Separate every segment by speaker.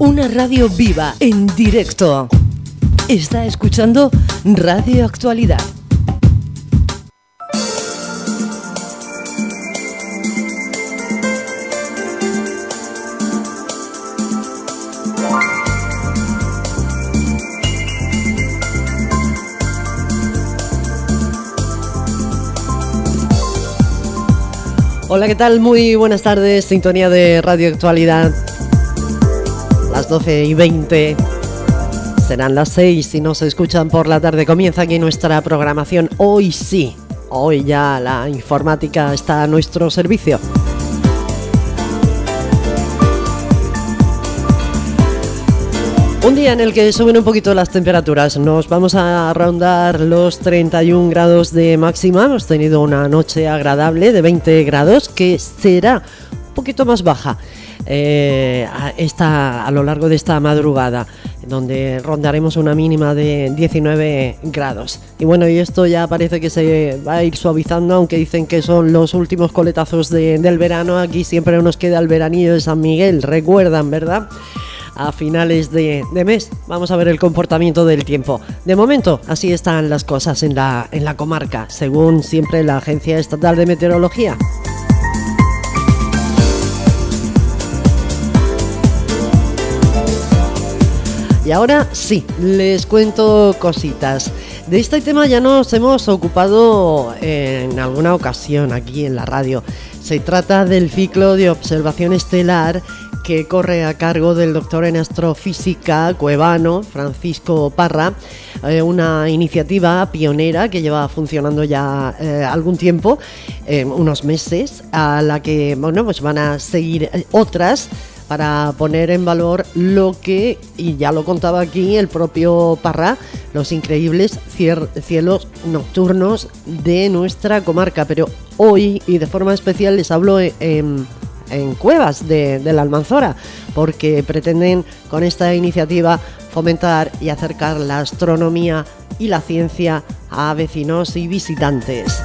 Speaker 1: Una radio viva, en directo. Está escuchando Radio Actualidad. Hola, ¿qué tal? Muy buenas tardes, sintonía de Radio Actualidad. Las 12:20, serán las 6 si nos escuchan por la tarde. Comienza aquí nuestra programación. Hoy sí, hoy ya la informática está a nuestro servicio. Un día en el que suben un poquito las temperaturas, nos vamos a rondar los 31 grados de máxima. Hemos tenido una noche agradable de 20 grados que será un poquito más baja a lo largo de esta madrugada, donde rondaremos una mínima de 19 grados. Y bueno, y esto ya parece que se va a ir suavizando, aunque dicen que son los últimos coletazos del verano. Aquí siempre nos queda el veranillo de San Miguel, recuerdan, ¿verdad? A finales de mes vamos a ver el comportamiento del tiempo. De momento, así están las cosas en la comarca, según siempre la Agencia Estatal de Meteorología. Y ahora sí, les cuento cositas. De este tema ya nos hemos ocupado en alguna ocasión aquí en la radio. Se trata del ciclo de observación estelar que corre a cargo del doctor en astrofísica cuevano Francisco Parra, una iniciativa pionera que lleva funcionando ya algún tiempo, unos meses, a la que pues van a seguir otras para poner en valor lo que, y ya lo contaba aquí el propio Parra, los increíbles cielos nocturnos de nuestra comarca. Pero hoy, y de forma especial, les hablo en Cuevas de la Almanzora, porque pretenden con esta iniciativa fomentar y acercar la astronomía y la ciencia a vecinos y visitantes.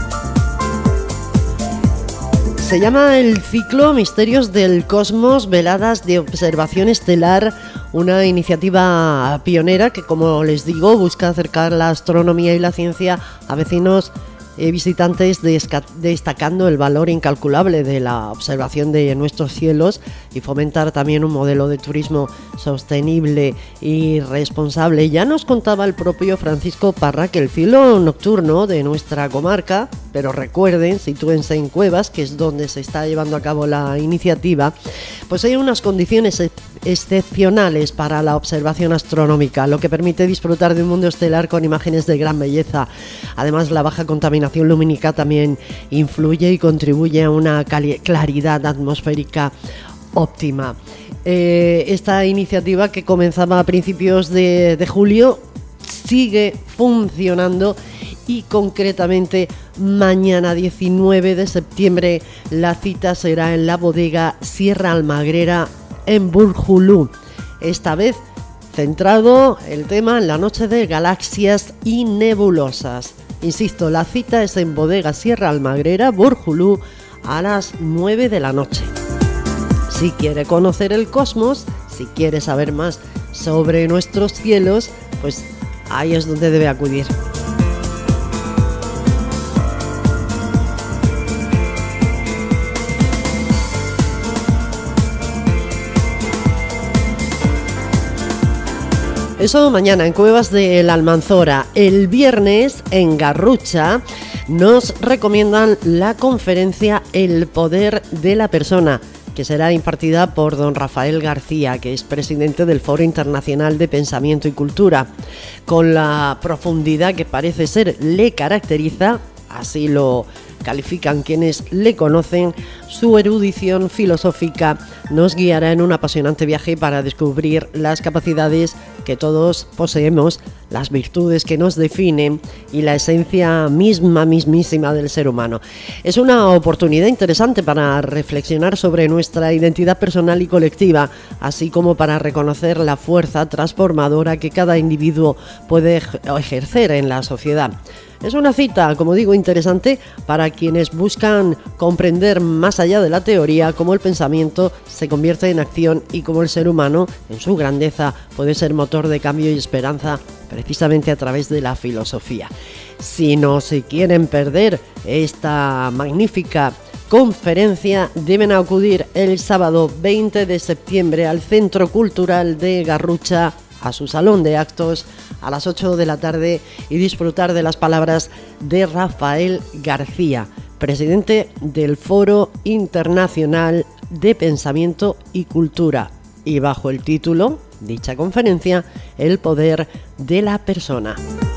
Speaker 1: Se llama el ciclo Misterios del Cosmos, veladas de observación estelar, una iniciativa pionera que, como les digo, busca acercar la astronomía y la ciencia a vecinos visitantes, destacando el valor incalculable de la observación de nuestros cielos y fomentar también un modelo de turismo sostenible y responsable. Ya nos contaba el propio Francisco Parra que el cielo nocturno de nuestra comarca, pero recuerden, sitúense en Cuevas, que es donde se está llevando a cabo la iniciativa, pues hay unas condiciones excepcionales para la observación astronómica, lo que permite disfrutar de un mundo estelar con imágenes de gran belleza. Además, la baja contaminación lumínica también influye y contribuye a una claridad atmosférica óptima. Esta iniciativa, que comenzaba a principios de julio, sigue funcionando, y concretamente mañana 19 de septiembre la cita será en la bodega Sierra Almagrera en Burjulú. Esta vez centrado el tema en la noche de galaxias y nebulosas. Insisto, la cita es en bodega Sierra Almagrera, Burjulú, a las 9 de la noche. Si quiere conocer el cosmos, si quiere saber más sobre nuestros cielos, pues ahí es donde debe acudir. Eso mañana en Cuevas de la Almanzora. El viernes en Garrucha nos recomiendan la conferencia El Poder de la Persona, que será impartida por don Rafael García, que es presidente del Foro Internacional de Pensamiento y Cultura. Con la profundidad que parece ser le caracteriza, así lo califican quienes le conocen, su erudición filosófica nos guiará en un apasionante viaje para descubrir las capacidades que todos poseemos, las virtudes que nos definen y la esencia mismísima del ser humano. Es una oportunidad interesante para reflexionar sobre nuestra identidad personal y colectiva, así como para reconocer la fuerza transformadora que cada individuo puede ejercer en la sociedad. Es una cita, como digo, interesante para quienes buscan comprender más allá de la teoría cómo el pensamiento se convierte en acción y cómo el ser humano, en su grandeza, puede ser motor de cambio y esperanza precisamente a través de la filosofía. Si no se quieren perder esta magnífica conferencia, deben acudir el sábado 20 de septiembre al Centro Cultural de Garrucha, a su salón de actos, a las 8 de la tarde y disfrutar de las palabras de Rafael García, presidente del Foro Internacional de Pensamiento y Cultura, y bajo el título, dicha conferencia, El poder de la persona.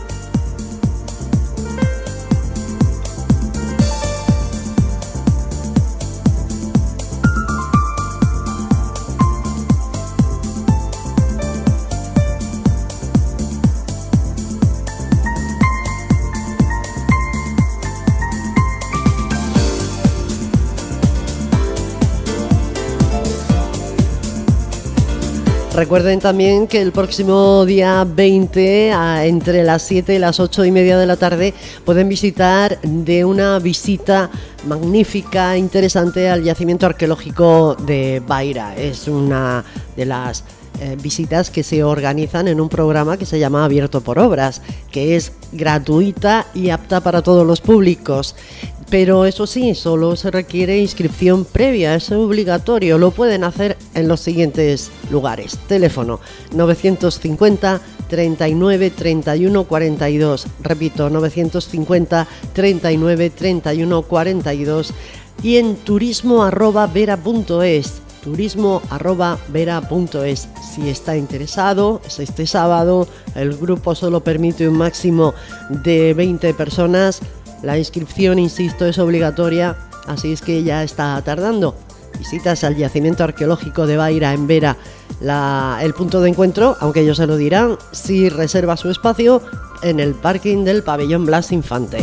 Speaker 1: Recuerden también que el próximo día 20, entre las 7 y las 8 y media de la tarde, pueden visitar de una visita magnífica, interesante al yacimiento arqueológico de Beira. Es una de las visitas que se organizan en un programa que se llama Abierto por Obras, que es gratuita y apta para todos los públicos. Pero eso sí, solo se requiere inscripción previa, es obligatorio. Lo pueden hacer en los siguientes lugares. Teléfono 950 39 31 42. Repito, 950 39 31 42. Y en turismo@vera.es. turismo@vera.es. Si está interesado, es este sábado. El grupo solo permite un máximo de 20 personas. La inscripción, insisto, es obligatoria, así es que ya está tardando. Visitas al yacimiento arqueológico de Beira en Vera, el punto de encuentro, aunque ellos se lo dirán, si reserva su espacio en el parking del pabellón Blas Infante.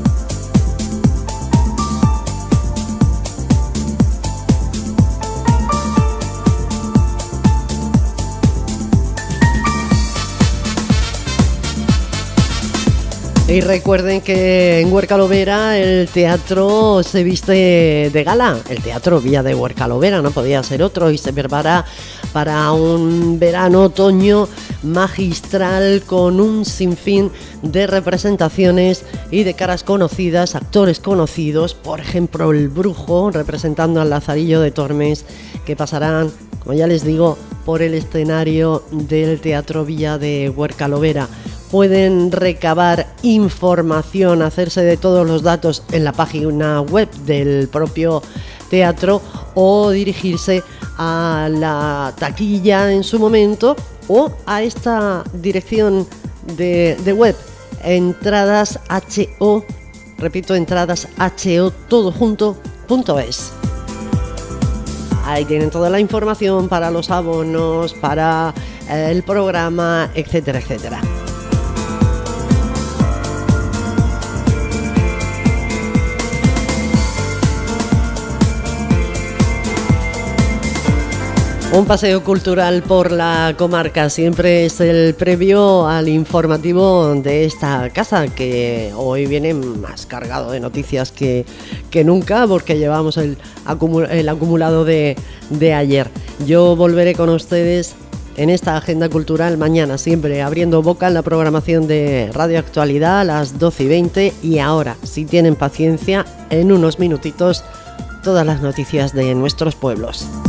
Speaker 1: Y recuerden que en Huerca-Lovera el teatro se viste de gala. El Teatro Villa de Huerca-Lovera no podía ser otro y se prepara para un verano-otoño magistral con un sinfín de representaciones y de caras conocidas, actores conocidos, por ejemplo el Brujo representando al Lazarillo de Tormes, que pasarán, como ya les digo, por el escenario del Teatro Villa de Huerca-Lovera. Pueden recabar información, hacerse de todos los datos en la página web del propio teatro o dirigirse a la taquilla en su momento o a esta dirección de web, entradasho, repito, entradasho, todo junto.es. Ahí tienen toda la información para los abonos, para el programa, etcétera, etcétera. Un paseo cultural por la comarca siempre es el previo al informativo de esta casa, que hoy viene más cargado de noticias que nunca, porque llevamos el acumulado de ayer. Yo volveré con ustedes en esta agenda cultural mañana, siempre abriendo boca en la programación de Radio Actualidad a las 12:20, y ahora, si tienen paciencia, en unos minutitos, todas las noticias de nuestros pueblos.